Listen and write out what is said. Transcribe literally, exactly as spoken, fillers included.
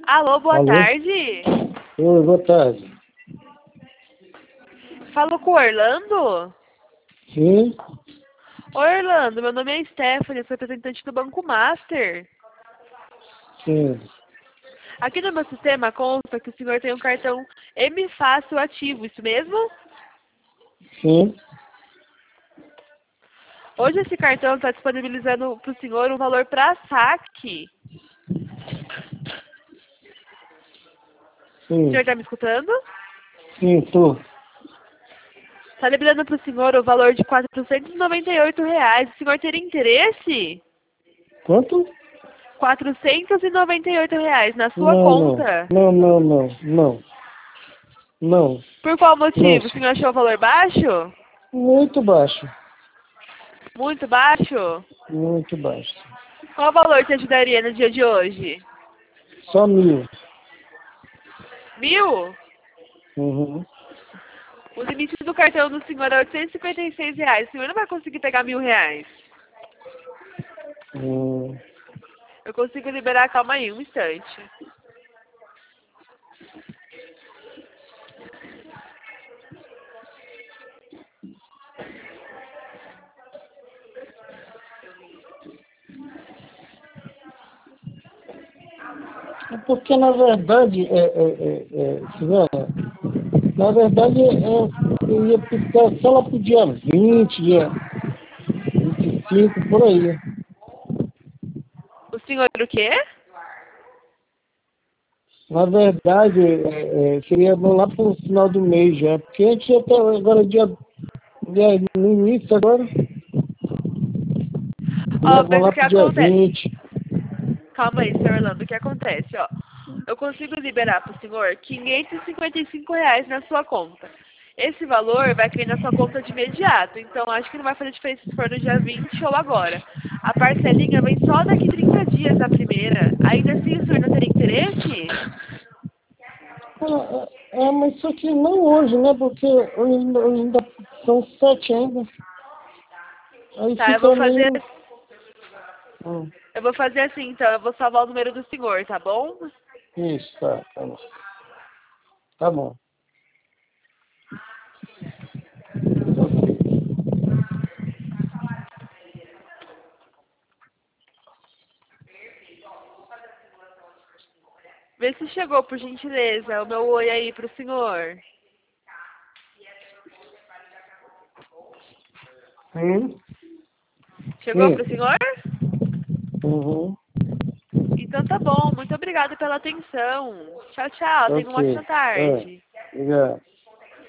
Alô, boa Alô? tarde. Oi, boa tarde. Falo com o Orlando? Sim? Oi, Orlando, meu nome é Stephanie, sou representante do Banco Master. Sim. Aqui no meu sistema consta que o senhor tem um cartão M Fácil ativo, isso mesmo? Sim? Hoje esse cartão está disponibilizando para o senhor um valor para saque. O Sim. senhor está me escutando? Sim, tô. Está liberando para o senhor o valor de quatrocentos e noventa e oito reais. O senhor teria interesse? Quanto? quatrocentos e noventa e oito reais na sua Não, não. conta. Não, não, não. Não. Não. Por qual Não. motivo? O senhor achou o valor baixo? Muito baixo. Muito baixo? Muito baixo. Qual valor te ajudaria no dia de hoje? Só mil. Mil? Uhum. O limite do cartão do senhor é oitocentos e cinquenta e seis reais. O senhor não vai conseguir pegar mil reais. Hum. Eu consigo liberar, calma aí, um instante. É porque, na verdade, é, é, é, é, senhora, na verdade, é, eu ia ficar só lá pro dia vinte, dia vinte e cinco, por aí. O senhor o quê? Na verdade, é, é, seria bom lá para o final do mês já, porque a gente já está agora dia, dia no início agora, seria Ó, bom mas o lá que para o dia acontece? vinte. Calma aí, senhor Orlando, o que acontece, ó? Eu consigo liberar para o senhor quinhentos e cinquenta e cinco reais na sua conta. Esse valor vai cair na sua conta de imediato, então acho que não vai fazer diferença se for no dia vinte ou agora. A parcelinha vem só daqui trinta dias a primeira. Ainda assim, o senhor não teria interesse? Ah, é, é, mas só que não hoje, né? Porque hoje ainda, hoje ainda são sete ainda. Aí Tá, eu vou fica fazer, meio. Hum, eu vou fazer assim, então, eu vou salvar o número do senhor, tá bom? isso, tá, tá bom. Tá bom. Ok. Vê se chegou, por gentileza, o meu oi aí pro senhor. Sim, Chegou sim. pro senhor? Uhum. Então tá bom, muito obrigada pela atenção. Tchau, tchau, tenha uma Ok. ótima É, tarde. obrigado.